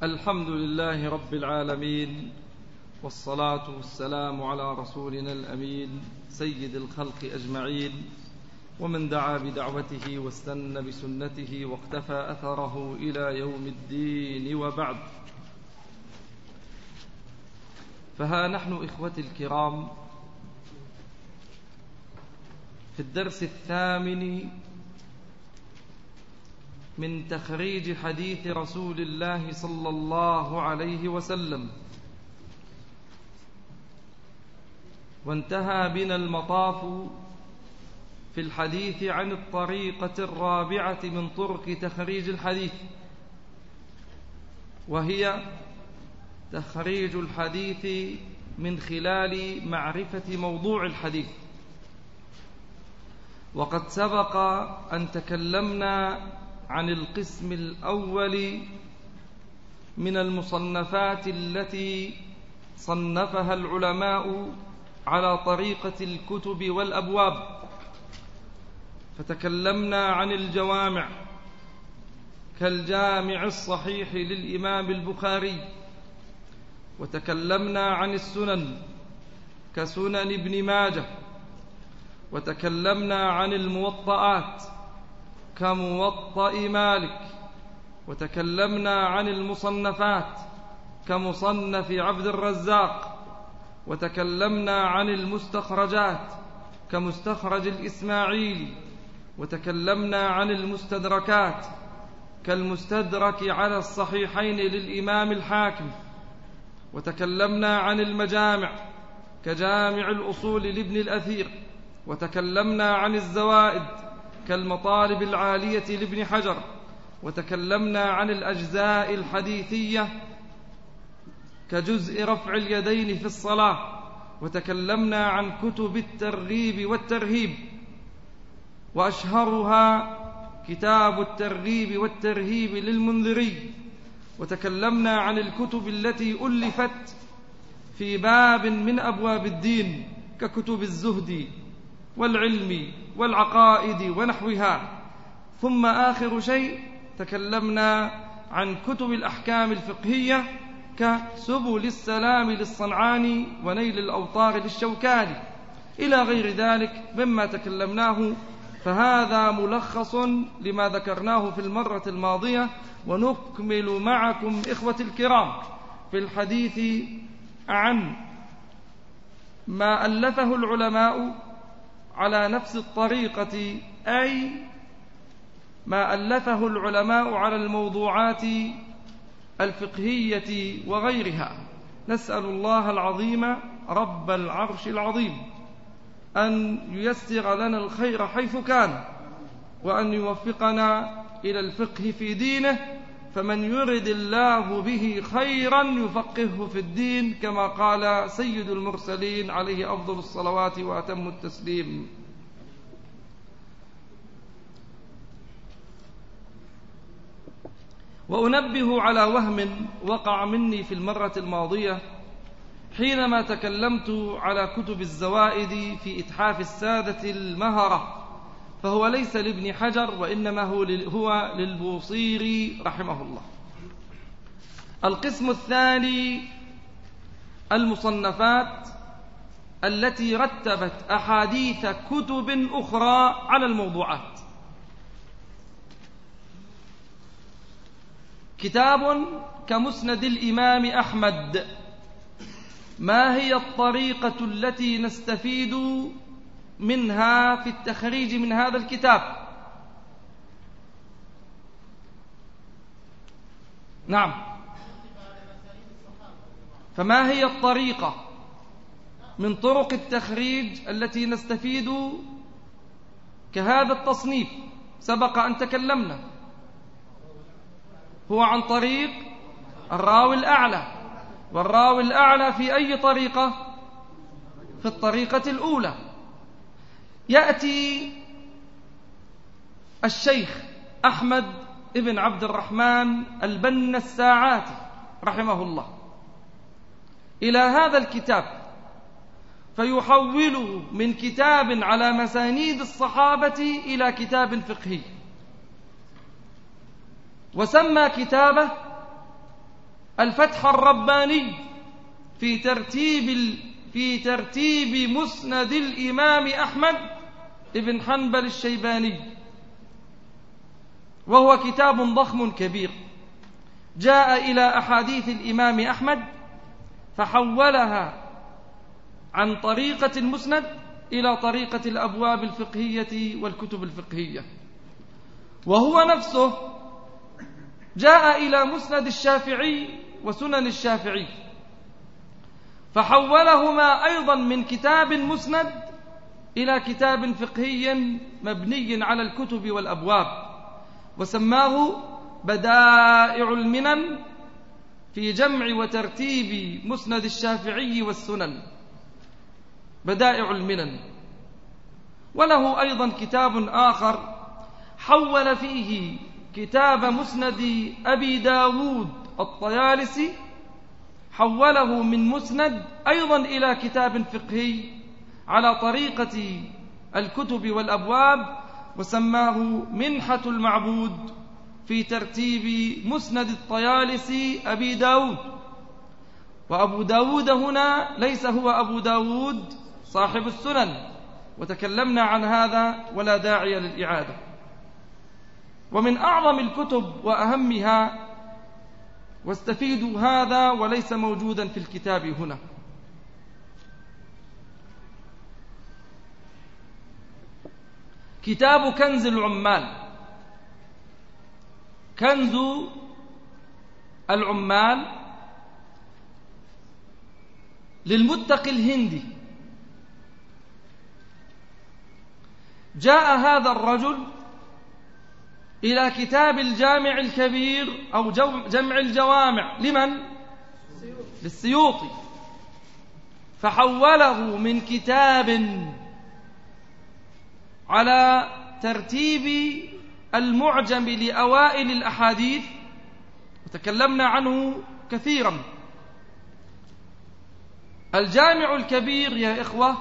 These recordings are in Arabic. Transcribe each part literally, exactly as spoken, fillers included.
الحمد لله رب العالمين، والصلاة والسلام على رسولنا الأمين سيد الخلق أجمعين، ومن دعا بدعوته واستنى بسنته واقتفى أثره إلى يوم الدين، وبعد. فها نحن إخوتي الكرام في الدرس الثامن من تخريج حديث رسول الله صلى الله عليه وسلم، وانتهى بنا المطاف في الحديث عن الطريقة الرابعة من طرق تخريج الحديث، وهي تخريج الحديث من خلال معرفة موضوع الحديث. وقد سبق أن تكلمنا عن القسم الأول من المصنفات التي صنفها العلماء على طريقة الكتب والأبواب، فتكلمنا عن الجوامع كالجامع الصحيح للإمام البخاري، وتكلمنا عن السنن كسنن ابن ماجه، وتكلمنا عن الموطئات كموطئ مالك، وتكلمنا عن المصنفات كمصنف عبد الرزاق، وتكلمنا عن المستخرجات كمستخرج الإسماعيلي، وتكلمنا عن المستدركات كالمستدرك على الصحيحين للإمام الحاكم، وتكلمنا عن المجامع كجامع الأصول لابن الأثير، وتكلمنا عن الزوائد كالمطالب العالية لابن حجر، وتكلمنا عن الأجزاء الحديثية كجزء رفع اليدين في الصلاة، وتكلمنا عن كتب الترغيب والترهيب، وأشهرها كتاب الترغيب والترهيب للمنذري، وتكلمنا عن الكتب التي ألفت في باب من أبواب الدين ككتب الزهد والعلم والعقائد ونحوها. ثم آخر شيء تكلمنا عن كتب الأحكام الفقهية كسبل السلام للصنعاني ونيل الأوطار للشوكاني إلى غير ذلك مما تكلمناه. فهذا ملخص لما ذكرناه في المرة الماضية، ونكمل معكم إخوة الكرام في الحديث عن ما ألفه العلماء على نفس الطريقة، أي ما ألفه العلماء على الموضوعات الفقهية وغيرها. نسأل الله العظيم رب العرش العظيم أن ييسر لنا الخير حيث كان، وأن يوفقنا إلى الفقه في دينه، فمن يرد الله به خيرا يفقهه في الدين، كما قال سيد المرسلين عليه أفضل الصلوات وأتم التسليم. وأنبه على وهم وقع مني في المرة الماضية حينما تكلمت على كتب الزوائد في إتحاف السادة المهرة، فهو ليس لابن حجر، وإنما هو للبوصيري رحمه الله. القسم الثاني المصنفات التي رتبت أحاديث كتب أخرى على الموضوعات. كتاب كمسند الإمام أحمد، ما هي الطريقة التي نستفيد منها في التخريج من هذا الكتاب؟ نعم، فما هي الطريقة من طرق التخريج التي نستفيد كهذا التصنيف؟ سبق أن تكلمنا، هو عن طريق الراوي الأعلى، والراوي الأعلى في أي طريقة؟ في الطريقة الأولى. يأتي الشيخ أحمد ابن عبد الرحمن البنا الساعاتي رحمه الله إلى هذا الكتاب، فيحوله من كتاب على مسانيد الصحابة إلى كتاب فقهي، وسمى كتابه الفتح الرباني في ترتيب في ترتيب مسند الإمام أحمد بن حنبل الشيباني، وهو كتاب ضخم كبير جاء إلى أحاديث الإمام أحمد فحولها عن طريقة المسند إلى طريقة الأبواب الفقهية والكتب الفقهية، وهو نفسه جاء إلى مسند الشافعي وسنن الشافعي فحولهما أيضا من كتاب مسند إلى كتاب فقهي مبني على الكتب والأبواب، وسماه بدائع المنن في جمع وترتيب مسند الشافعي والسنن، بدائع المنن. وله أيضا كتاب آخر حول فيه كتاب مسند أبي داود الطيالسي، حوله من مسند أيضا إلى كتاب فقهي على طريقة الكتب والأبواب، وسماه منحة المعبود في ترتيب مسند الطيالسي أبي داود. وأبو داود هنا ليس هو أبو داود صاحب السنن، وتكلمنا عن هذا ولا داعي للإعادة. ومن أعظم الكتب وأهمها، واستفيدوا هذا وليس موجودا في الكتاب هنا، كتاب كنز العمال. كنز العمال للمتقي الهندي. جاء هذا الرجل إلى كتاب الجامع الكبير أو جمع الجوامع لمن؟ للسيوطي، فحوله من كتاب على ترتيب المعجم لأوائل الأحاديث، وتكلمنا عنه كثيرا. الجامع الكبير يا إخوة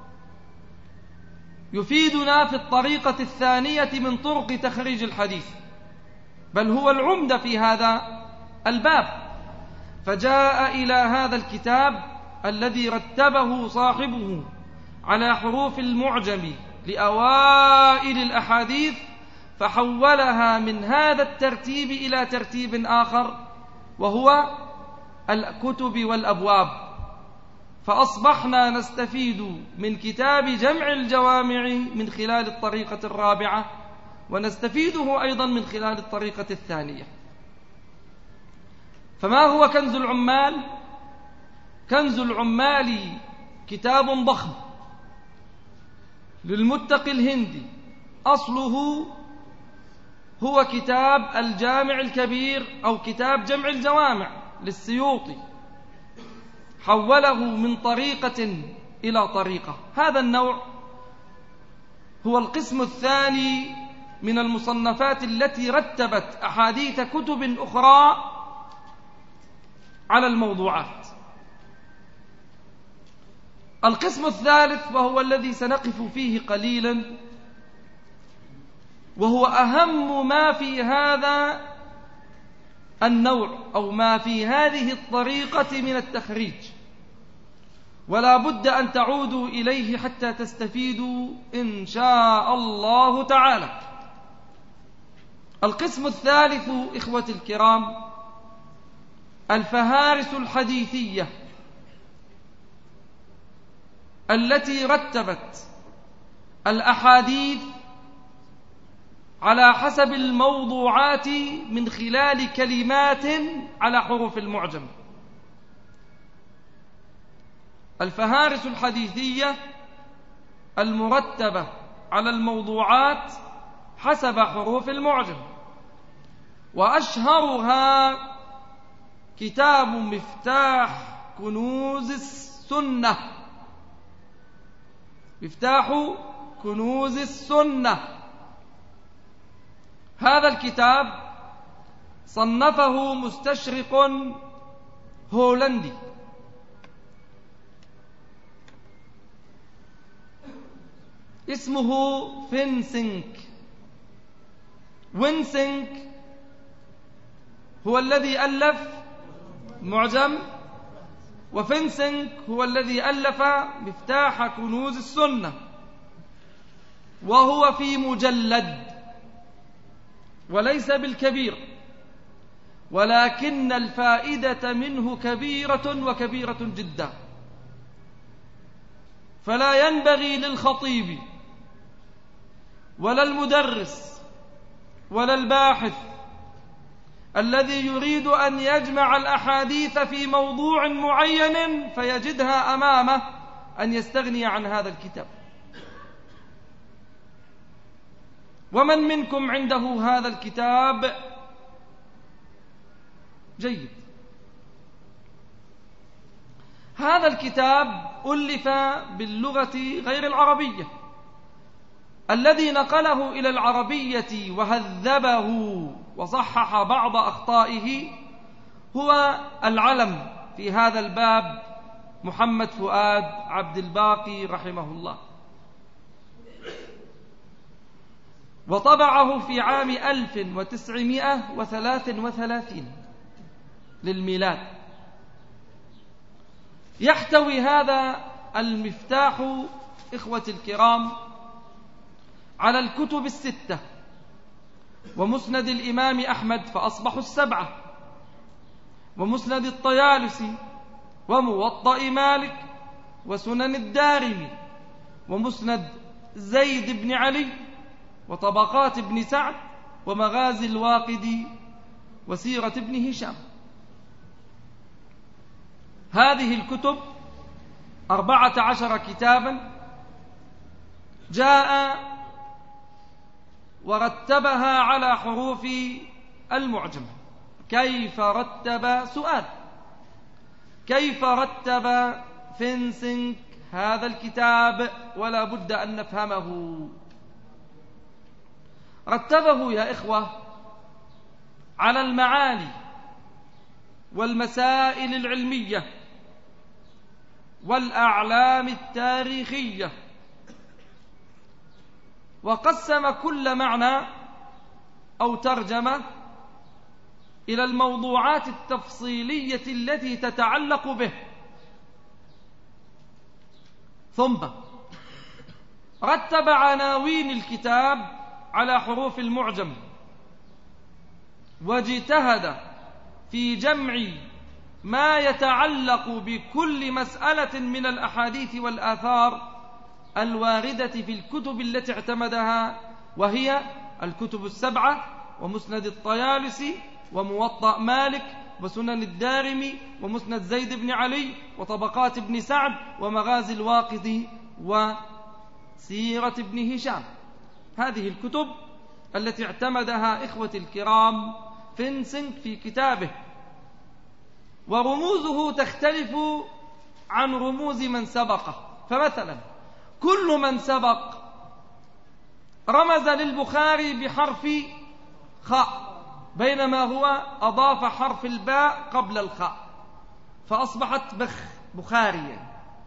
يفيدنا في الطريقة الثانية من طرق تخريج الحديث، بل هو العمدة في هذا الباب. فجاء إلى هذا الكتاب الذي رتبه صاحبه على حروف المعجم لأوائل الأحاديث، فحولها من هذا الترتيب إلى ترتيب آخر وهو الكتب والأبواب، فأصبحنا نستفيد من كتاب جمع الجوامع من خلال الطريقة الرابعة، ونستفيده أيضا من خلال الطريقة الثانية. فما هو كنز العمال؟ كنز العمال كتاب ضخم للمتقي الهندي، أصله هو كتاب الجامع الكبير أو كتاب جمع الجوامع للسيوطي، حوله من طريقة إلى طريقة. هذا النوع هو القسم الثاني من المصنفات التي رتبت أحاديث كتب أخرى على الموضوعات. القسم الثالث وهو الذي سنقف فيه قليلا، وهو أهم ما في هذا النوع أو ما في هذه الطريقة من التخريج، ولا بد أن تعودوا إليه حتى تستفيدوا إن شاء الله تعالى. القسم الثالث إخوتي الكرام الفهارس الحديثية التي رتبت الأحاديث على حسب الموضوعات من خلال كلمات على حروف المعجم. الفهارس الحديثية المرتبة على الموضوعات حسب حروف المعجم، وأشهرها كتاب مفتاح كنوز السنة. مفتاح كنوز السنة، هذا الكتاب صنفه مستشرق هولندي اسمه فينسينك. وينسينك هو الذي ألف معجم، وفنسنك هو الذي ألف مفتاح كنوز السنة، وهو في مجلد وليس بالكبير، ولكن الفائدة منه كبيرة وكبيرة جدا. فلا ينبغي للخطيب ولا المدرس ولا الباحث الذي يريد أن يجمع الأحاديث في موضوع معين فيجدها أمامه أن يستغني عن هذا الكتاب. ومن منكم عنده هذا الكتاب؟ جيد. هذا الكتاب ألف باللغة غير العربية. الذي نقله إلى العربية وهذبه وصحح بعض أخطائه هو العلم في هذا الباب محمد فؤاد عبد الباقي رحمه الله، وطبعه في عام ألف وتسعمائة وثلاث وثلاثين للميلاد. يحتوي هذا المفتاح إخوتي الكرام على الكتب الستة ومسند الإمام أحمد فأصبحوا السبعة، ومسند الطيالسي، وموطأ مالك، وسنن الدارمي، ومسند زيد بن علي، وطبقات ابن سعد، ومغازي الواقدي، وسيرة ابن هشام. هذه الكتب أربعة عشر كتابا جاء ورتبها على حروف المعجم. كيف رتب؟ سؤال. كيف رتب فنسنك هذا الكتاب؟ ولا بد أن نفهمه. رتبه يا إخوة على المعاني والمسائل العلمية والأعلام التاريخية، وقسم كل معنى أو ترجمة إلى الموضوعات التفصيلية التي تتعلق به. ثم رتب عناوين الكتاب على حروف المعجم، واجتهد في جمع ما يتعلق بكل مسألة من الأحاديث والآثار الواردة في الكتب التي اعتمدها، وهي الكتب السبعة، ومسند الطيالسي، وموطأ مالك، وسنن الدارمي، ومسند زيد بن علي، وطبقات ابن سعد، ومغازي الواقدي، وسيرة ابن هشام. هذه الكتب التي اعتمدها إخوتي الكرام فنسنك في كتابه، ورموزه تختلف عن رموز من سبقه. فمثلا كل من سبق رمز للبخاري بحرف خاء، بينما هو أضاف حرف الباء قبل الخاء فأصبحت بخ بخاريا.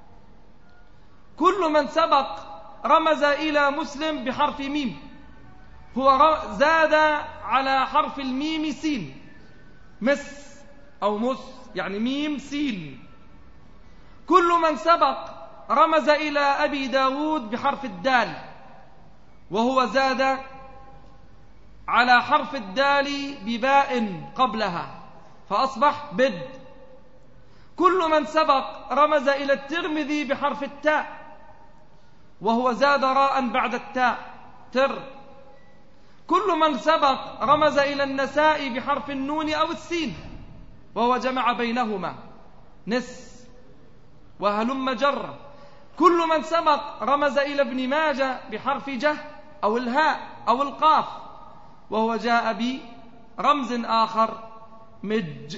كل من سبق رمز إلى مسلم بحرف ميم، هو زاد على حرف الميم سين، مس أو مس يعني ميم سين. كل من سبق رمز إلى أبي داود بحرف الدال، وهو زاد على حرف الدال بباء قبلها فأصبح بد. كل من سبق رمز إلى الترمذي بحرف التاء، وهو زاد راء بعد التاء تر. كل من سبق رمز إلى النساء بحرف النون أو السين، وهو جمع بينهما نس وهلم جرة. كل من سبق رمز إلى ابن ماجه بحرف جه أو الهاء أو القاف، وهو جاء برمز آخر مج.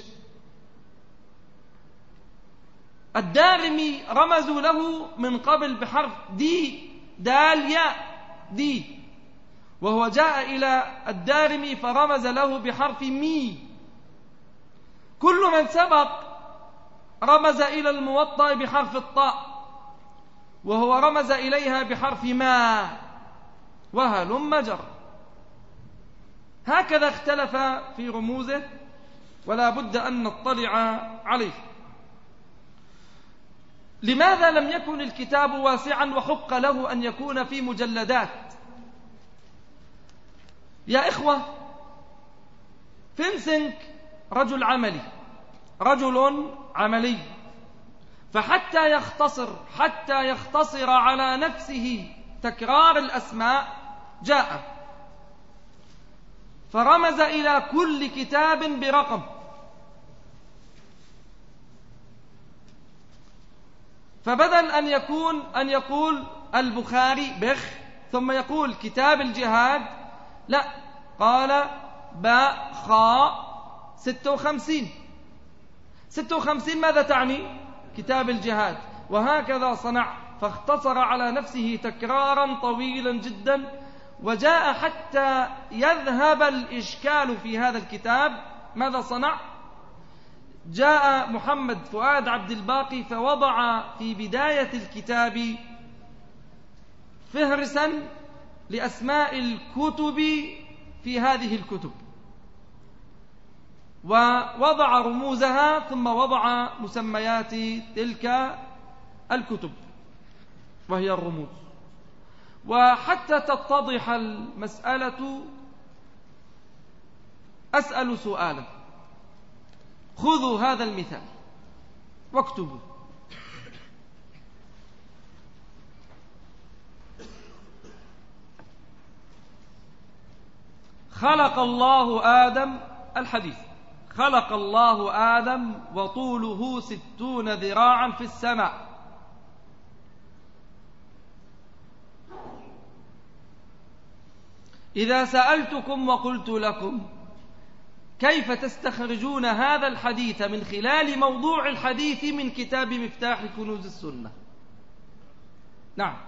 الدارمي رمزوا له من قبل بحرف دي دال ياء دي، وهو جاء إلى الدارمي فرمز له بحرف مي. كل من سبق رمز إلى الموطأ بحرف الطاء، وهو رمز إليها بحرف ما، وهلم جر. هكذا اختلف في رموزه ولا بد أن نطلع عليه. لماذا لم يكن الكتاب واسعا وحق له أن يكون في مجلدات؟ يا إخوة، فينسنك رجل عملي، رجل عملي، فحتى يختصر حتى يختصر على نفسه تكرار الأسماء جاء فرمز إلى كل كتاب برقم، فبدل أن يكون أن يقول البخاري بخ ثم يقول كتاب الجهاد، لا، قال باء خاء ستة وخمسين. ستة وخمسين ماذا تعني؟ كتاب الجهاد. وهكذا صنع، فاختصر على نفسه تكرارا طويلا جدا، وجاء حتى يذهب الإشكال في هذا الكتاب. ماذا صنع؟ جاء محمد فؤاد عبد الباقي فوضع في بداية الكتاب فهرسا لأسماء الكتب في هذه الكتب، ووضع رموزها، ثم وضع مسميات تلك الكتب وهي الرموز. وحتى تتضح المسألة أسأل سؤالا، خذوا هذا المثال واكتبوا: خلق الله آدم، الحديث، خلق الله آدم وطوله ستون ذراعا في السماء. إذا سألتكم وقلت لكم كيف تستخرجون هذا الحديث من خلال موضوع الحديث من كتاب مفتاح كنوز السنة؟ نعم.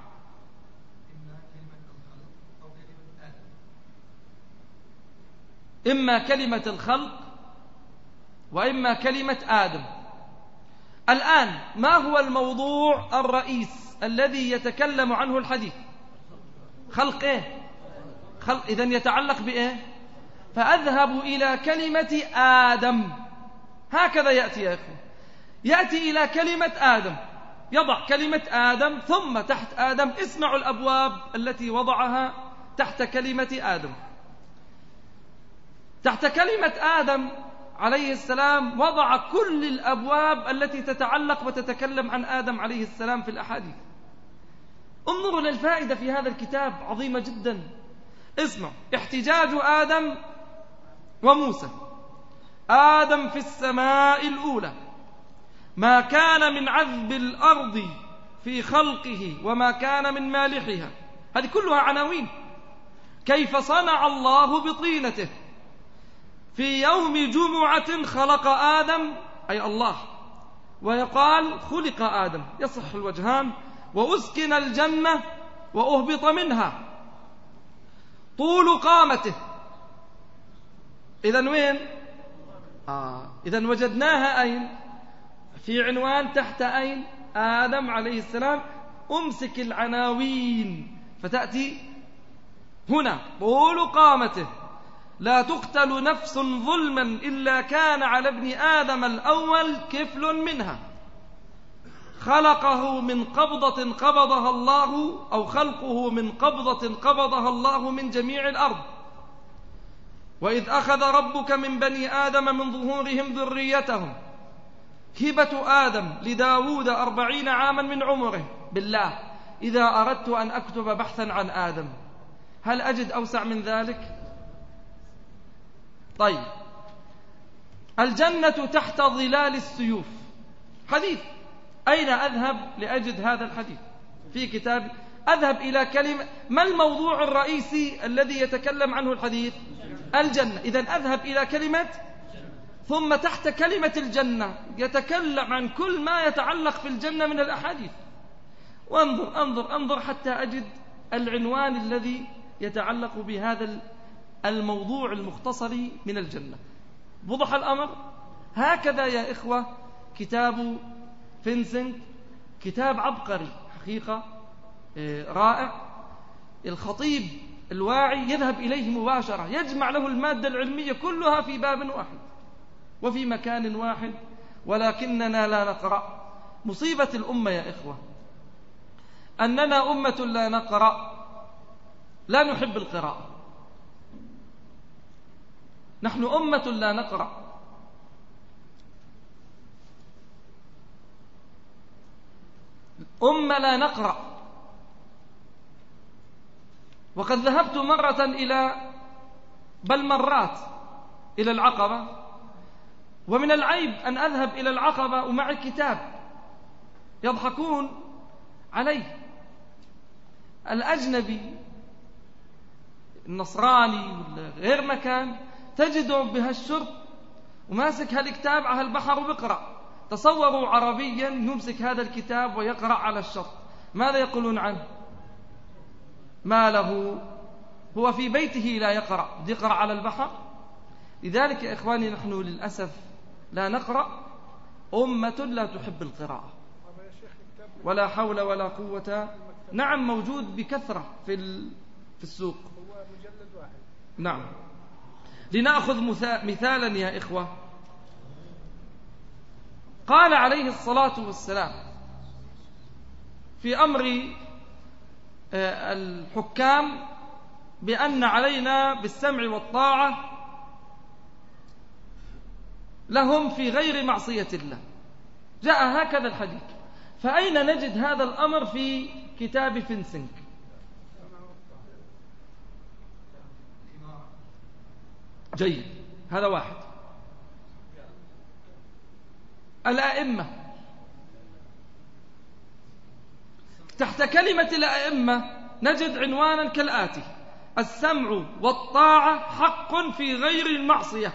إما كلمة الخلق وإما كلمة آدم. الآن ما هو الموضوع الرئيس الذي يتكلم عنه الحديث؟ خلق إيه؟ خلق، إذن يتعلق بإيه؟ فأذهب إلى كلمة آدم. هكذا يأتي يا إخوة، يأتي إلى كلمة آدم، يضع كلمة آدم، ثم تحت آدم اسمعوا الأبواب التي وضعها تحت كلمة آدم. تحت كلمة آدم عليه السلام وضع كل الأبواب التي تتعلق وتتكلم عن آدم عليه السلام في الأحاديث. انظروا للفائدة في هذا الكتاب، عظيمة جدا. اسمع: احتجاج آدم وموسى. آدم في السماء الأولى، ما كان من عذب الأرض في خلقه وما كان من مالحها. هذه كلها عناوين. كيف صنع الله بطينته. في يوم جمعة خلق آدم، أي الله، ويقال خلق آدم، يصح الوجهان. وأسكن الجنة وأهبط منها. طول قامته. إذن وين؟ آه. إذن وجدناها أين؟ في عنوان تحت أين؟ آدم عليه السلام. أمسك العناوين فتأتي هنا: طول قامته، لا تقتل نفس ظلما إلا كان على ابن آدم الأول كفل منها. خلقه من قبضة قبضها الله، أو خلقه من قبضة قبضها الله من جميع الأرض. وإذ أخذ ربك من بني آدم من ظهورهم ذريتهم. هبة آدم لداود أربعين عاما من عمره. بالله، إذا أردت أن أكتب بحثا عن آدم هل أجد أوسع من ذلك؟ طيب، الجنة تحت ظلال السيوف. حديث. أين أذهب لأجد هذا الحديث؟ في كتاب. أذهب إلى كلمة. ما الموضوع الرئيسي الذي يتكلم عنه الحديث؟ الجنة. إذن أذهب إلى كلمة، ثم تحت كلمة الجنة يتكلم عن كل ما يتعلق في الجنة من الأحاديث. وانظر انظر انظر حتى أجد العنوان الذي يتعلق بهذا الموضوع المختصر من الجنة. وضح الأمر. هكذا يا إخوة كتاب فينسنت، كتاب عبقري حقيقة، رائع. الخطيب الواعي يذهب إليه مباشرة، يجمع له المادة العلمية كلها في باب واحد. وفي مكان واحد ولكننا لا نقرأ. مصيبة الأمة يا إخوة أننا أمة لا نقرأ، لا نحب القراءة. نحن أمة لا نقرأ. أمة لا نقرأ. وقد ذهبت مرة إلى بل مرات إلى العقبة، ومن العيب أن أذهب إلى العقبة ومعي كتاب، يضحكون علي. الأجنبي النصراني غير مكان تجده بهالشرط وماسك هالكتاب على البحر وبقرأ. تصوروا عربيا يمسك هذا الكتاب ويقرأ على الشط، ماذا يقولون عنه؟ ما له، هو في بيته لا يقرأ، يقرأ على البحر. لذلك يا إخواني نحن للأسف لا نقرأ، أمة لا تحب القراءة، ولا حول ولا قوة. نعم موجود بكثرة في في السوق. نعم. لنأخذ مثالا يا إخوة. قال عليه الصلاة والسلام في أمر الحكام بأن علينا بالسمع والطاعة لهم في غير معصية الله، جاء هكذا الحديث. فأين نجد هذا الأمر في كتاب فينسنج؟ جيد، هذا واحد. الأئمة، تحت كلمة الأئمة نجد عنوانا كالآتي: السمع والطاعة حق في غير المعصية.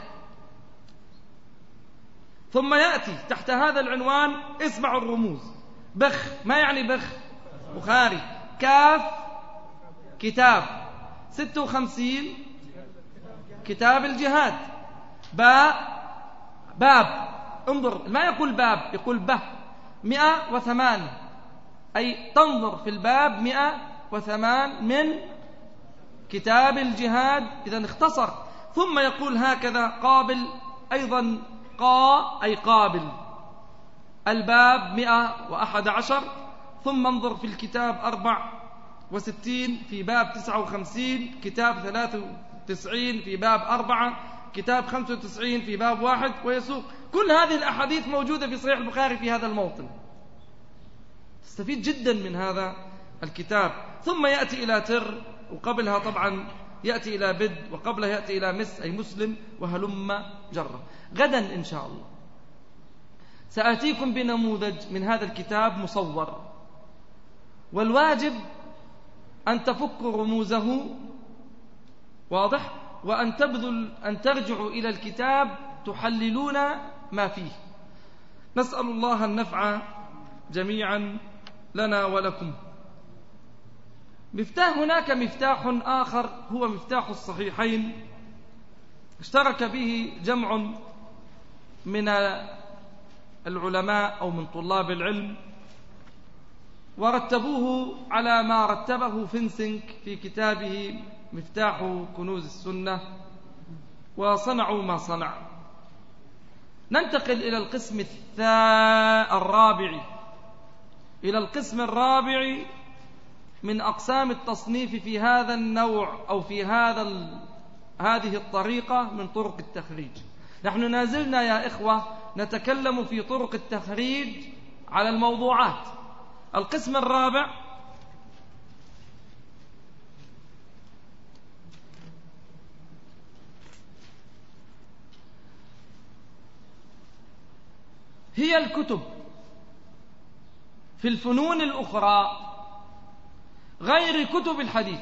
ثم يأتي تحت هذا العنوان، اسمعوا الرموز: بخ، ما يعني بخ؟ بخاري. كاف كتاب ستة وخمسين كتاب الجهاد. باء باب، انظر ما يقول باب، يقول به. مئة وثمان، أي تنظر في الباب مئة وثمان من كتاب الجهاد، إذا اختصر. ثم يقول هكذا قابل أيضا، قا أي قابل، الباب مئة وأحد عشر. ثم انظر في الكتاب أربع وستين في باب تسعة وخمسين، كتاب ثلاثة وتسعين في باب أربعة، كتاب خمسة وتسعين في باب واحد، ويسوق. كل هذه الأحاديث موجودة في صحيح البخاري في هذا الموطن. تستفيد جدا من هذا الكتاب. ثم يأتي إلى تر، وقبلها طبعا يأتي إلى بد، وقبلها يأتي إلى مس أي مسلم، وهلم جرة. غدا إن شاء الله سأتيكم بنموذج من هذا الكتاب مصور، والواجب أن تفكوا رموزه، واضح، وأن تبذل أن ترجعوا إلى الكتاب تحللون ما فيه. نسأل الله النفع جميعا لنا ولكم. مفتاح هناك مفتاح آخر هو مفتاح الصحيحين، اشترك به جمع من العلماء أو من طلاب العلم، ورتبوه على ما رتبه فينسنك في كتابه مفتاح كنوز السنة، وصنعوا ما صنع. ننتقل إلى القسم الرابع إلى القسم الرابع من أقسام التصنيف في هذا النوع أو في هذا هذه الطريقة من طرق التخريج. نحن نازلنا يا إخوة نتكلم في طرق التخريج على الموضوعات. القسم الرابع هي الكتب في الفنون الأخرى غير كتب الحديث.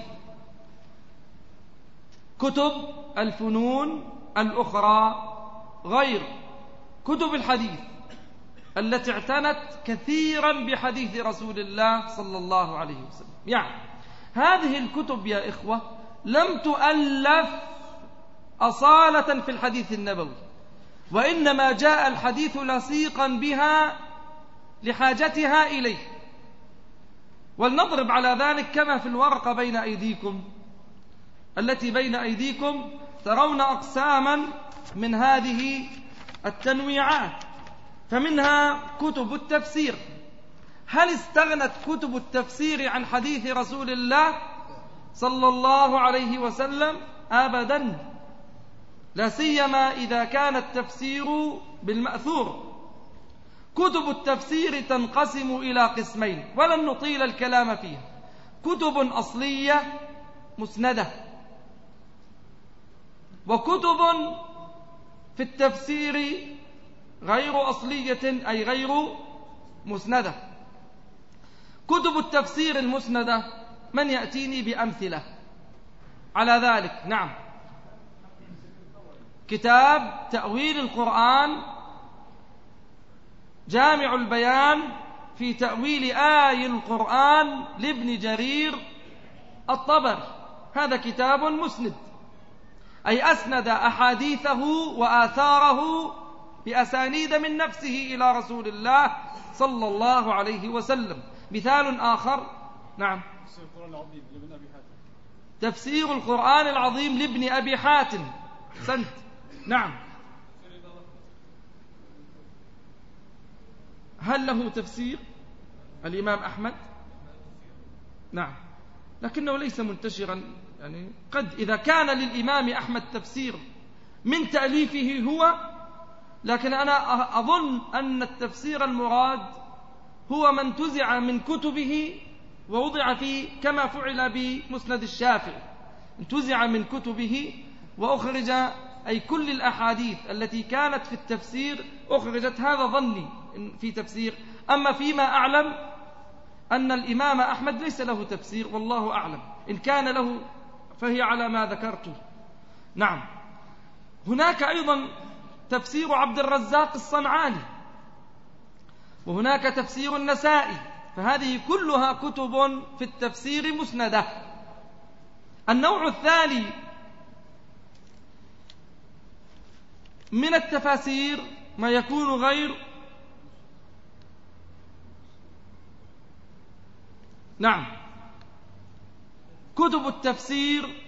كتب الفنون الأخرى غير كتب الحديث التي اعتنت كثيرا بحديث رسول الله صلى الله عليه وسلم. يعني هذه الكتب يا إخوة لم تؤلف أصالة في الحديث النبوي، وإنما جاء الحديث لصيقا بها لحاجتها إليه. ولنضرب على ذلك كما في الورقة بين أيديكم التي بين أيديكم، ترون أقساما من هذه التنويعات، فمنها كتب التفسير. هل استغنت كتب التفسير عن حديث رسول الله صلى الله عليه وسلم؟ أبدا، لا سيما إذا كان التفسير بالمأثور. كتب التفسير تنقسم إلى قسمين ولن نطيل الكلام فيها: كتب أصلية مسندة، وكتب في التفسير غير أصلية أي غير مسندة. كتب التفسير المسندة من يأتيني بأمثلة على ذلك؟ نعم، كتاب تأويل القرآن، جامع البيان في تأويل آي القرآن لابن جرير الطبري، هذا كتاب مسند، أي أسند أحاديثه وآثاره بأسانيد من نفسه إلى رسول الله صلى الله عليه وسلم. مثال آخر، نعم، تفسير القرآن العظيم لابن أبي حاتم، سنت، نعم. هل له تفسير الإمام أحمد؟ نعم، لكنه ليس منتشرا، يعني قد إذا كان للإمام أحمد تفسير من تأليفه هو، لكن أنا أظن أن التفسير المراد هو من تزع من كتبه ووضع فيه، كما فعل بمسند الشافعي، انتزع من كتبه وأخرج، أي كل الأحاديث التي كانت في التفسير أخرجت. هذا ظني في تفسير، أما فيما أعلم أن الإمام أحمد ليس له تفسير، والله أعلم، إن كان له فهي على ما ذكرته. نعم، هناك أيضا تفسير عبد الرزاق الصنعاني، وهناك تفسير النسائي، فهذه كلها كتب في التفسير مسندة. النوع الثاني من التفاسير ما يكون غير نعم كتب التفسير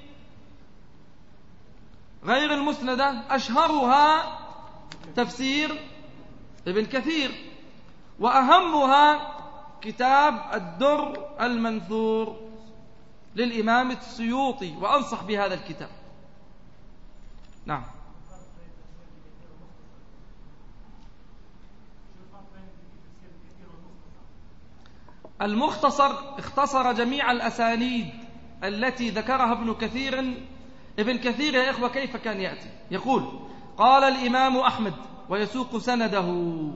غير المسندة، أشهرها تفسير ابن كثير، وأهمها كتاب الدر المنثور للإمام السيوطي، وأنصح بهذا الكتاب. نعم، المختصر اختصر جميع الأسانيد التي ذكرها ابن كثير. ابن كثير يا إخوة كيف كان يأتي؟ يقول: قال الإمام أحمد، ويسوق سنده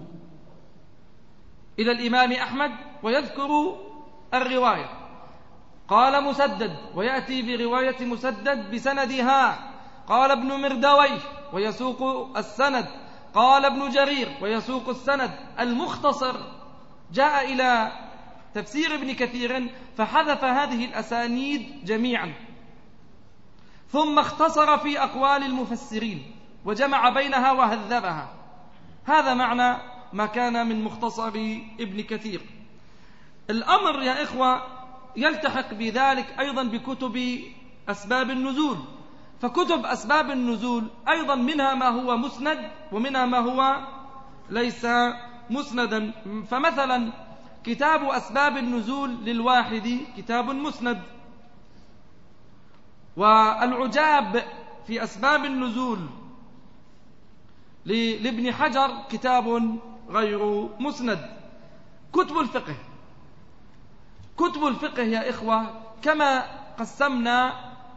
إلى الإمام أحمد ويذكر الرواية. قال مسدد، ويأتي برواية مسدد بسندها. قال ابن مردويه، ويسوق السند. قال ابن جرير، ويسوق السند. المختصر جاء إلى تفسير ابن كثير فحذف هذه الأسانيد جميعا، ثم اختصر في أقوال المفسرين وجمع بينها وهذبها. هذا معنى ما كان من مختصر ابن كثير. الأمر يا إخوة يلتحق بذلك أيضا بكتب أسباب النزول، فكتب أسباب النزول أيضا منها ما هو مسند ومنها ما هو ليس مسندا. فمثلا كتاب أسباب النزول للواحد كتاب مسند، والعجاب في أسباب النزول لابن حجر كتاب غير مسند. كتب الفقه كتب الفقه يا إخوة كما قسمنا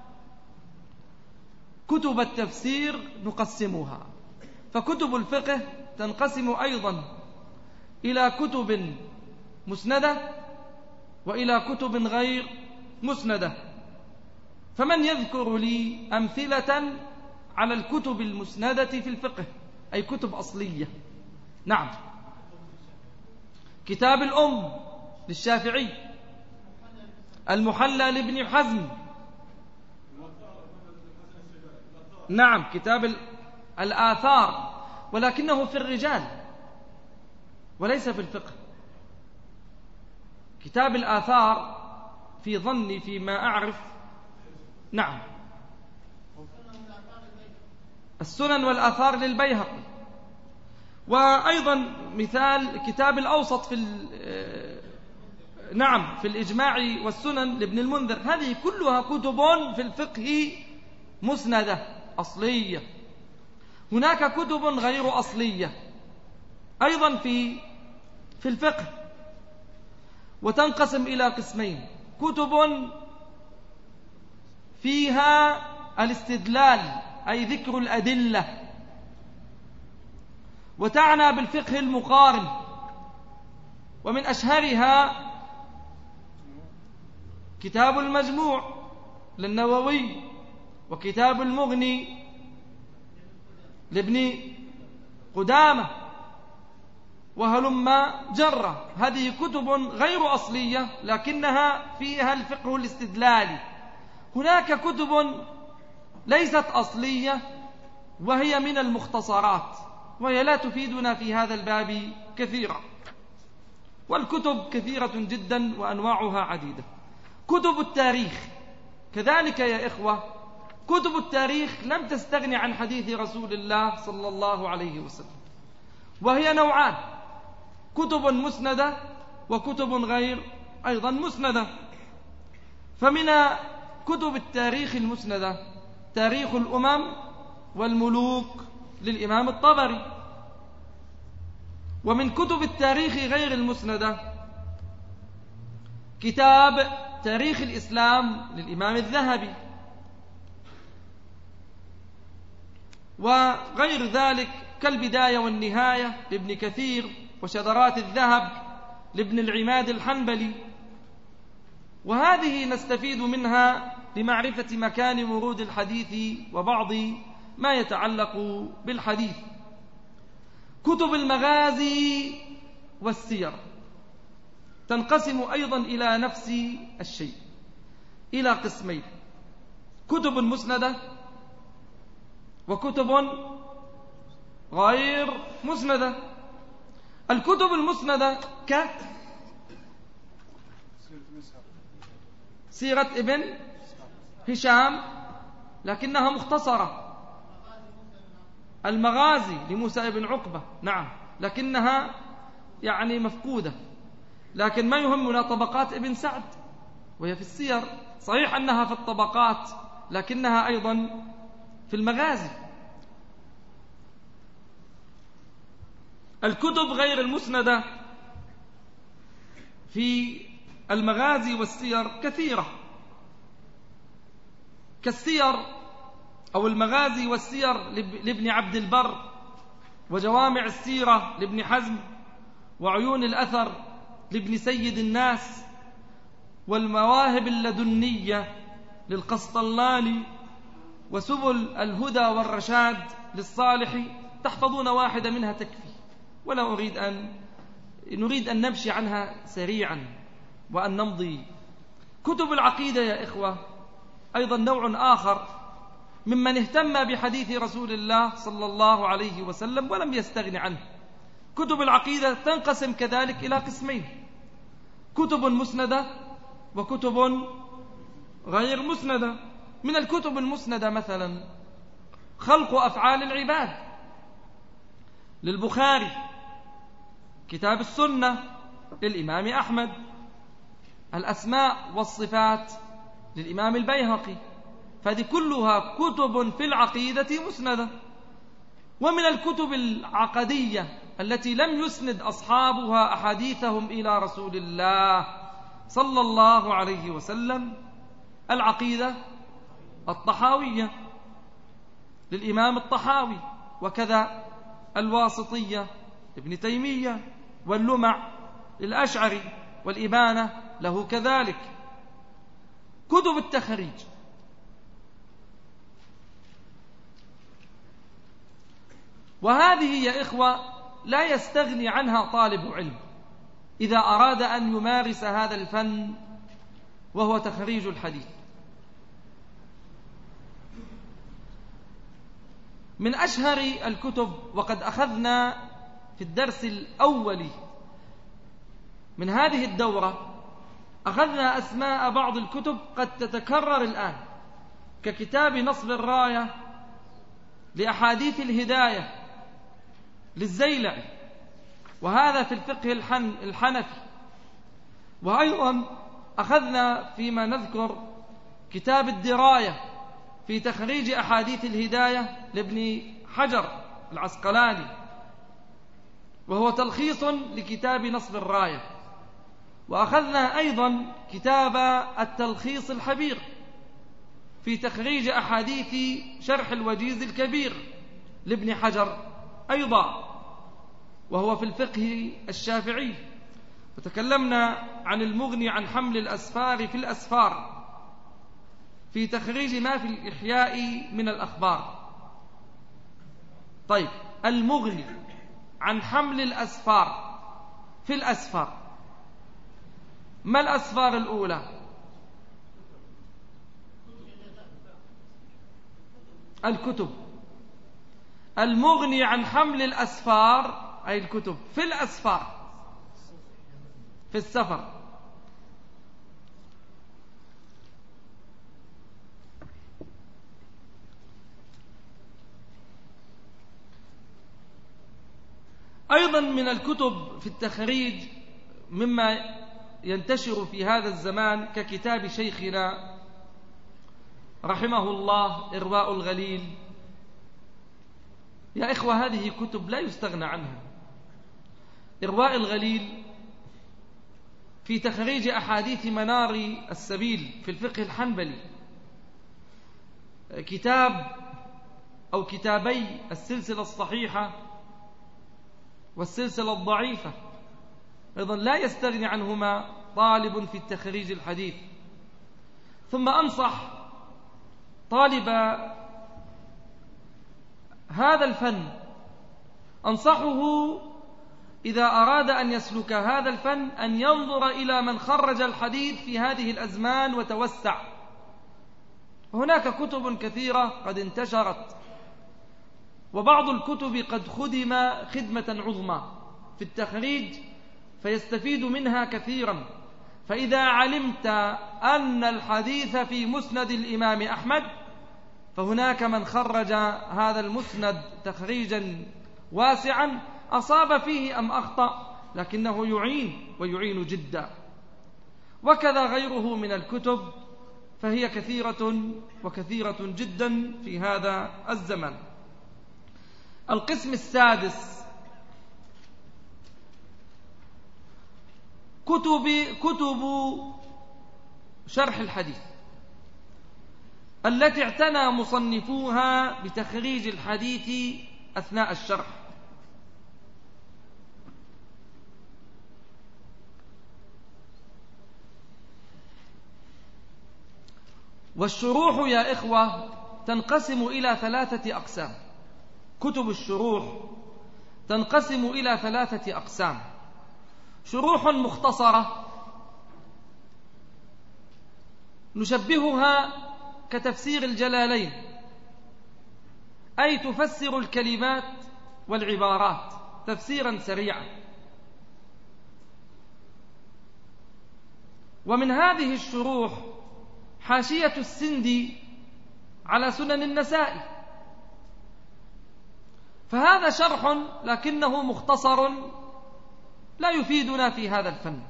كتب التفسير نقسمها، فكتب الفقه تنقسم أيضا إلى كتب مسندة وإلى كتب غير مسندة. فمن يذكر لي أمثلة على الكتب المسندة في الفقه، أي كتب أصلية؟ نعم، كتاب الأم للشافعي، المحلى لابن حزم، نعم، كتاب الآثار، ولكنه في الرجال وليس في الفقه. كتاب الآثار في ظني فيما أعرف، نعم، السنن والآثار للبيهقي، وأيضا مثال كتاب الأوسط في نعم في الإجماع والسنن لابن المنذر. هذه كلها كتب في الفقه مسندة أصلية. هناك كتب غير أصلية أيضا في في الفقه، وتنقسم إلى قسمين: كتب فيها الاستدلال أي ذكر الأدلة، وتعنى بالفقه المقارن، ومن أشهرها كتاب المجموع للنووي، وكتاب المغني لابن قدامة، وهلم جرة. هذه كتب غير أصلية لكنها فيها الفقه الاستدلالي. هناك كتب ليست أصلية وهي من المختصرات، وهي لا تفيدنا في هذا الباب كثيرا، والكتب كثيرة جدا وأنواعها عديدة. كتب التاريخ كذلك يا إخوة، كتب التاريخ لم تستغني عن حديث رسول الله صلى الله عليه وسلم، وهي نوعان: كتب مسندة وكتب غير أيضا مسندة. فمن كتب التاريخ المسندة تاريخ الأمم والملوك للإمام الطبري. ومن كتب التاريخ غير المسندة كتاب تاريخ الإسلام للإمام الذهبي، وغير ذلك كالبداية والنهاية لابن كثير، وشذرات الذهب لابن العماد الحنبلي. وهذه نستفيد منها لمعرفة مكان ورود الحديث وبعض ما يتعلق بالحديث. كتب المغازي والسير تنقسم أيضا إلى نفس الشيء إلى قسمين: كتب مسندة وكتب غير مسندة. الكتب المسندة ك سيرة ابن هشام لكنها مختصرة، المغازي لموسى بن عقبة نعم لكنها يعني مفقودة، لكن ما يهمنا طبقات ابن سعد وهي في السير، صحيح أنها في الطبقات لكنها أيضا في المغازي. الكتب غير المسندة في المغازي والسير كثيرة، كالسير أو المغازي والسير لابن عبد البر، وجوامع السيرة لابن حزم، وعيون الأثر لابن سيد الناس، والمواهب اللدنية للقسطلاني، وسبل الهدى والرشاد للصالح. تحفظون واحدة منها تكفي، ولا أريد أن نريد أن نمشي عنها سريعا وأن نمضي. كتب العقيدة يا إخوة أيضا نوع آخر ممن اهتم بحديث رسول الله صلى الله عليه وسلم ولم يستغن عنه. كتب العقيدة تنقسم كذلك إلى قسمين: كتب مسندة وكتب غير مسندة. من الكتب المسندة مثلا خلق أفعال العباد للبخاري، كتاب السنة للإمام أحمد، الأسماء والصفات للإمام البيهقي. فهذه كلها كتب في العقيدة مسندة. ومن الكتب العقدية التي لم يسند أصحابها أحاديثهم إلى رسول الله صلى الله عليه وسلم العقيدة الطحاوية للإمام الطحاوي، وكذا الواسطية ابن تيمية، واللمع للأشعري، والإبانة له كذلك. كتب التخريج وهذه يا إخوة لا يستغني عنها طالب علم إذا أراد أن يمارس هذا الفن وهو تخريج الحديث. من أشهر الكتب، وقد أخذنا في الدرس الأول من هذه الدورة أخذنا أسماء بعض الكتب قد تتكرر الآن، ككتاب نصب الراية لأحاديث الهداية للزيلعي، وهذا في الفقه الحنفي. وأيضا أخذنا فيما نذكر كتاب الدراية في تخريج أحاديث الهداية لابن حجر العسقلاني، وهو تلخيص لكتاب نصب الراية. وأخذنا أيضا كتاب التلخيص الحبير في تخريج أحاديث شرح الوجيز الكبير لابن حجر أيضا، وهو في الفقه الشافعي. وتكلمنا عن المغني عن حمل الأسفار في الأسفار في تخريج ما في الإحياء من الأخبار. طيب، المغني عن حمل الأسفار في الأسفار، ما الأسفار الأولى؟ الكتب. المغني عن حمل الأسفار أي الكتب في الأسفار في السفر. أيضا من الكتب في التخريج مما ينتشر في هذا الزمان ككتاب شيخنا رحمه الله إرواء الغليل. يا إخوة، هذه كتب لا يستغنى عنها. إرواء الغليل في تخريج أحاديث منار السبيل في الفقه الحنبلي، كتاب أو كتابي السلسلة الصحيحة والسلسلة الضعيفة أيضا لا يستغني عنهما طالب في التخريج الحديث. ثم أنصح طالب هذا الفن، أنصحه إذا أراد أن يسلك هذا الفن أن ينظر إلى من خرج الحديث في هذه الأزمان وتوسع. هناك كتب كثيرة قد انتشرت، وبعض الكتب قد خدم خدمة عظمى في التخريج فيستفيد منها كثيرا. فإذا علمت أن الحديث في مسند الإمام أحمد، فهناك من خرج هذا المسند تخريجا واسعا أصاب فيه أم أخطأ، لكنه يعين ويعين جدا. وكذا غيره من الكتب، فهي كثيرة وكثيرة جدا في هذا الزمن. القسم السادس كتب كتب شرح الحديث التي اعتنى مصنفوها بتخريج الحديث أثناء الشرح. والشروح يا إخوة تنقسم إلى ثلاثة أقسام. كتب الشروح تنقسم إلى ثلاثة أقسام: شروح مختصرة نشبهها كتفسير الجلالين، أي تفسر الكلمات والعبارات تفسيرا سريعا. ومن هذه الشروح حاشية السندي على سنن النسائي، فهذا شرح لكنه مختصر لا يفيدنا في هذا الفن.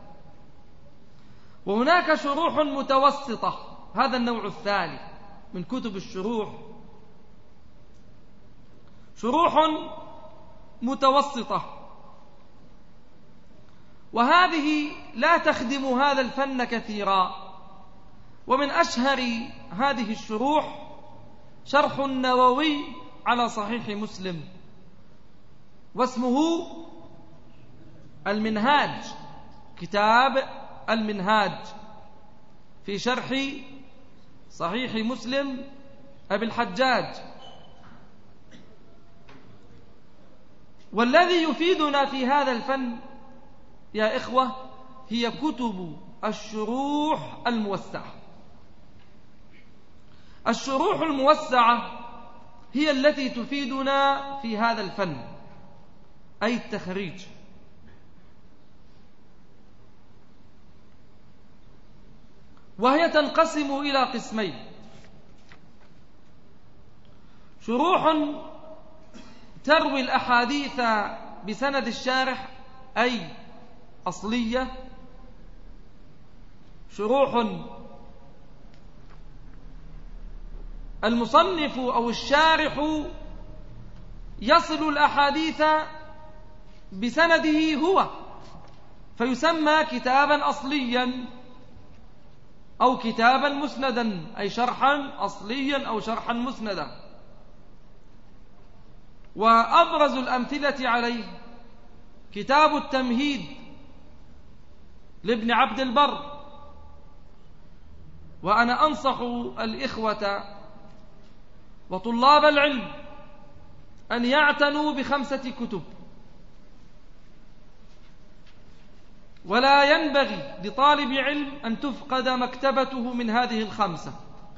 وهناك شروح متوسطة، هذا النوع الثاني من كتب الشروح، شروح متوسطة، وهذه لا تخدم هذا الفن كثيرا. ومن أشهر هذه الشروح شرح النووي على صحيح مسلم، واسمه المنهاج، كتاب المنهاج في شرح صحيح مسلم أبي الحجاج. والذي يفيدنا في هذا الفن يا إخوة هي كتب الشروح الموسعة. الشروح الموسعة هي التي تفيدنا في هذا الفن، أي التخريج. وهي تنقسم إلى قسمين: شروح تروي الأحاديث بسند الشارح أي أصلية، شروح المصنف أو الشارح يصل الأحاديث بسنده هو فيسمى كتابا أصليا أو كتابا مسندا، أي شرحا أصليا أو شرحا مسندا. وأبرز الأمثلة عليه كتاب التمهيد لابن عبد البر. وأنا أنصح الإخوة وطلاب العلم أن يعتنوا بخمسة كتب، ولا ينبغي لطالب علم أن تفقد مكتبته من هذه الخمسة.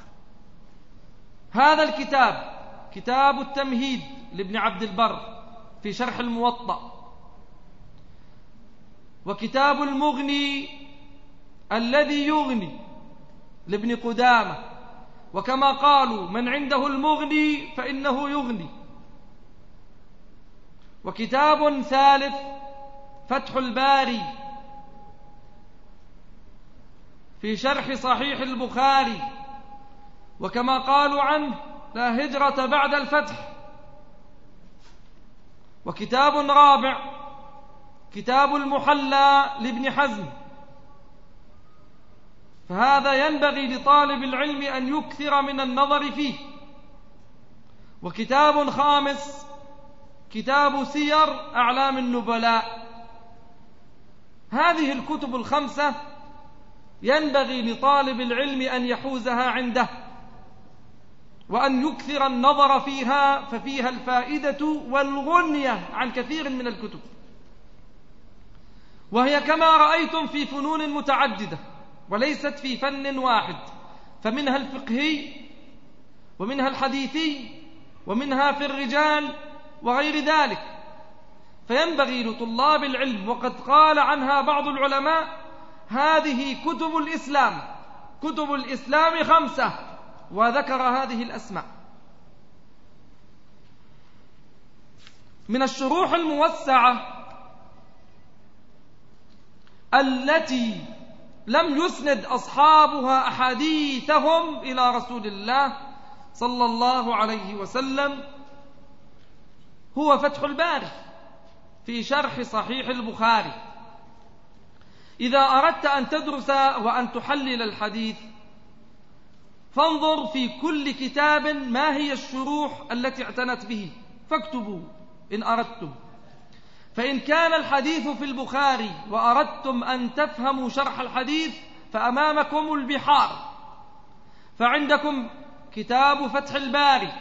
هذا الكتاب كتاب التمهيد لابن عبد البر في شرح الموطأ، وكتاب المغني الذي يغني لابن قدامة، وكما قالوا من عنده المغني فإنه يغني. وكتاب ثالث فتح الباري في شرح صحيح البخاري، وكما قالوا عنه لا هجرة بعد الفتح. وكتاب رابع كتاب المحلى لابن حزم، فهذا ينبغي لطالب العلم أن يكثر من النظر فيه. وكتاب خامس كتاب سير أعلام النبلاء. هذه الكتب الخمسة ينبغي لطالب العلم أن يحوزها عنده وأن يكثر النظر فيها، ففيها الفائدة والغنية عن كثير من الكتب. وهي كما رأيتم في فنون متعددة وليست في فن واحد، فمنها الفقهي ومنها الحديثي ومنها في الرجال وغير ذلك. فينبغي لطلاب العلم، وقد قال عنها بعض العلماء هذه كتب الإسلام، كتب الإسلام خمسة، وذكر هذه الأسماء. من الشروح الموسعة التي لم يسند أصحابها أحاديثهم إلى رسول الله صلى الله عليه وسلم هو فتح الباري في شرح صحيح البخاري. إذا أردت أن تدرس وأن تحلل الحديث فانظر في كل كتاب ما هي الشروح التي اعتنت به فاكتبوا إن أردتم. فإن كان الحديث في البخاري وأردتم أن تفهموا شرح الحديث فأمامكم البحار، فعندكم كتاب فتح الباري،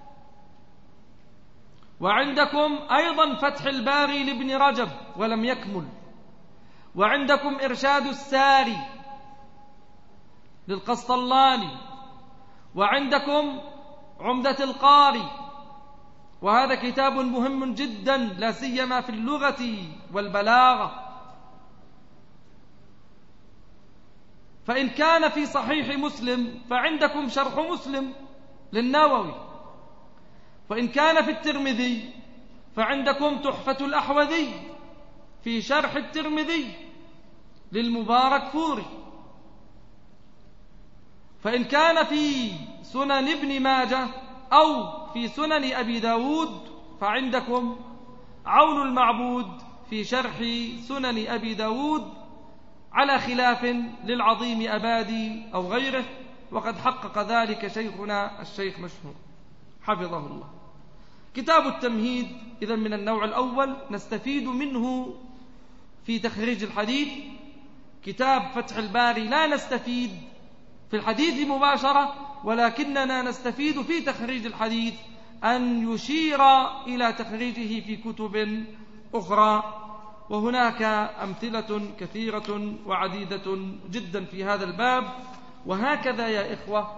وعندكم أيضا فتح الباري لابن رجب ولم يكمل، وعندكم إرشاد الساري للقسطلاني، وعندكم عمدة القاري، وهذا كتاب مهم جدا لا سيما في اللغة والبلاغة. فإن كان في صحيح مسلم فعندكم شرح مسلم للنووي، وإن كان في الترمذي فعندكم تحفة الأحوذي في شرح الترمذي للمبارك فوري، فإن كان في سنن ابن ماجه أو في سنن أبي داود فعندكم عون المعبود في شرح سنن أبي داود على خلاف للعظيم أبادي أو غيره، وقد حقق ذلك شيخنا الشيخ مشهور حفظه الله. كتاب التمهيد إذا من النوع الأول نستفيد منه في تخريج الحديث. كتاب فتح الباري لا نستفيد في الحديث مباشرة، ولكننا نستفيد في تخريج الحديث أن يشير إلى تخريجه في كتب أخرى. وهناك أمثلة كثيرة وعديدة جدا في هذا الباب. وهكذا يا إخوة،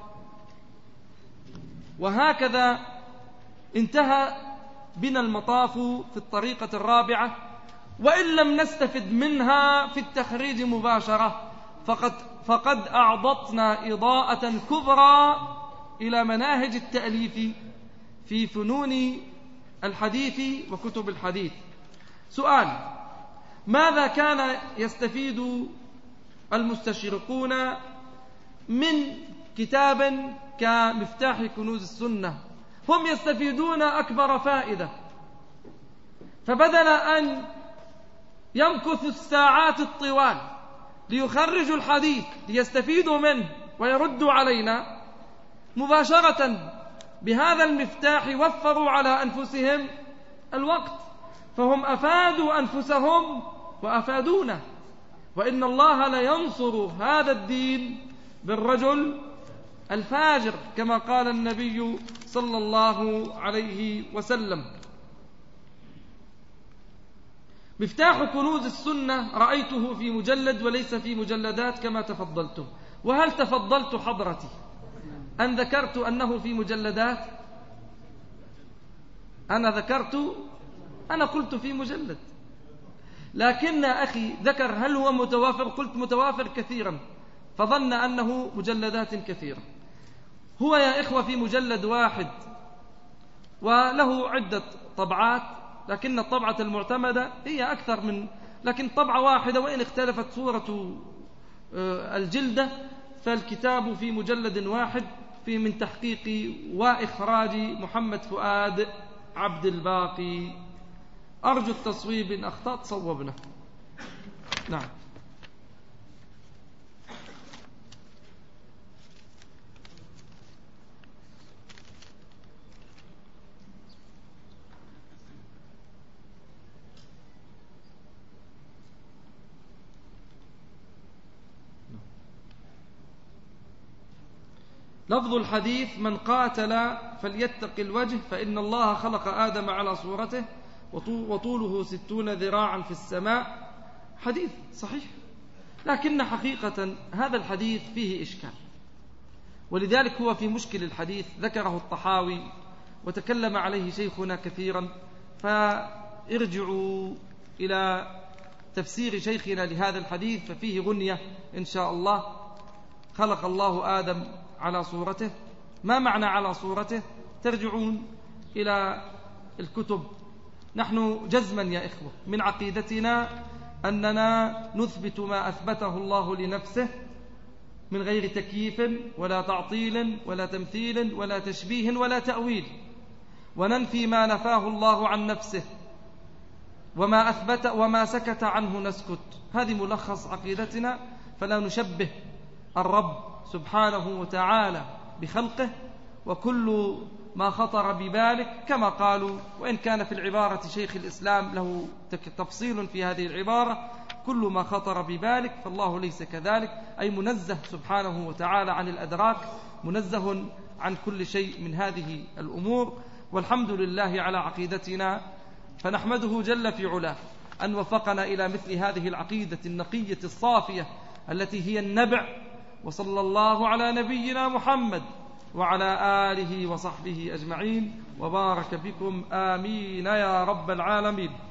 وهكذا انتهى بنا المطاف في الطريقة الرابعة، وإن لم نستفد منها في التخريج مباشرة فقد, فقد أعضتنا إضاءة كبرى إلى مناهج التأليف في فنون الحديث وكتب الحديث. سؤال: ماذا كان يستفيد المستشرقون من كتاب كمفتاح كنوز السنة؟ هم يستفيدون أكبر فائدة، فبدل أن يمكثوا الساعات الطوال ليخرجوا الحديث ليستفيدوا منه ويردوا علينا، مباشرة بهذا المفتاح وفروا على أنفسهم الوقت، فهم أفادوا أنفسهم وأفادونا. وإن الله لينصر هذا الدين بالرجل الفاجر كما قال النبي صلى الله عليه وسلم. مفتاح كنوز السنة رأيته في مجلد وليس في مجلدات كما تفضلتم. وهل تفضلت حضرتي أن ذكرت أنه في مجلدات؟ أنا ذكرت، أنا قلت في مجلد، لكن أخي ذكر هل هو متوافر؟ قلت متوافر كثيرا، فظن أنه مجلدات كثيرة. هو يا إخوة في مجلد واحد وله عدة طبعات، لكن الطبعة المعتمدة هي أكثر من، لكن طبعة واحدة وإن اختلفت صورة الجلدة، فالكتاب في مجلد واحد في من تحقيق وإخراج محمد فؤاد عبد الباقي. أرجو التصويب، إن أخطأت صوبنا. نعم. لفظ الحديث: من قاتل فليتق الوجه فإن الله خلق آدم على صورته وطوله ستون ذراعا في السماء. حديث صحيح، لكن حقيقة هذا الحديث فيه إشكال، ولذلك هو في مشكل الحديث ذكره الطحاوي وتكلم عليه شيخنا كثيرا، فارجعوا إلى تفسير شيخنا لهذا الحديث ففيه غنية إن شاء الله. خلق الله آدم على صورته، ما معنى على صورته؟ ترجعون إلى الكتب. نحن جزما يا إخوة من عقيدتنا أننا نثبت ما أثبته الله لنفسه من غير تكييف ولا تعطيل ولا تمثيل ولا تشبيه ولا تأويل، وننفي ما نفاه الله عن نفسه، وما أثبت وما سكت عنه نسكت. هذه ملخص عقيدتنا، فلا نشبه الرب سبحانه وتعالى بخلقه، وكل ما خطر ببالك كما قالوا، وإن كان في العبارة شيخ الإسلام له تفصيل في هذه العبارة، كل ما خطر ببالك، فالله ليس كذلك، أي منزه سبحانه وتعالى عن الأدراك، منزه عن كل شيء من هذه الأمور. والحمد لله على عقيدتنا، فنحمده جل في علاه أن وفقنا إلى مثل هذه العقيدة النقية الصافية التي هي النبع. وصلى الله على نبينا محمد وعلى آله وصحبه أجمعين، وبارك بكم، آمين يا رب العالمين.